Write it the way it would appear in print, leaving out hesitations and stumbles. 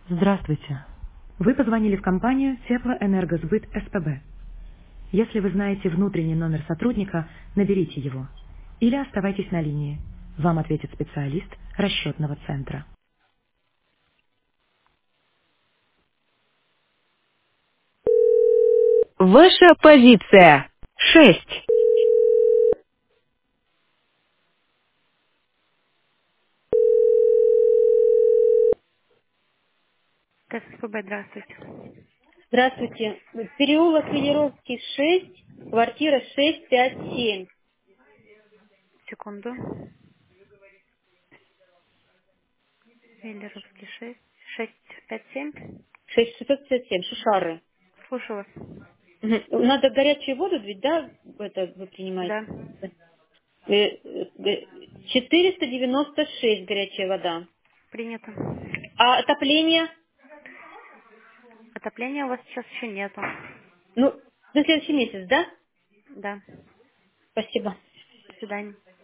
Здравствуйте. Вы позвонили в компанию Теплоэнергосбыт СПБ. Если вы знаете внутренний номер сотрудника, наберите его. Или оставайтесь на линии. Вам ответит специалист расчетного центра. Ваша позиция. 6. ТСПБ, здравствуйте. Здравствуйте. Переулок Велеровский, 6, квартира 657. Секунду. Веллеровский 6, 657. 6657, Шишары. Слушаю вас. Мгм. Надо горячую воду, ведь, да, это вы принимаете? Да, 496 горячая вода. принято. А отопление? Отопления у вас сейчас еще нету. Ну, на следующий месяц, да? Да. Спасибо. До свидания.